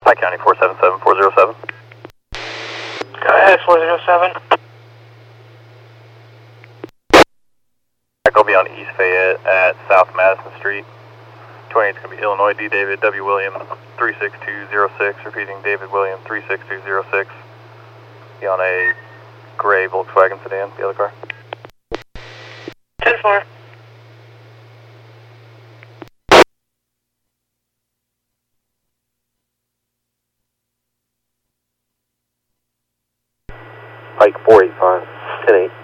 Pike County 477407. Go ahead, 407. I'll be on East Fayette at South Madison Street. 28 is going to be Illinois D. David W. William 36206. Repeating, David William 36206. Be on a gray Volkswagen sedan, the other car. 10-4. Pike 485, 10-8.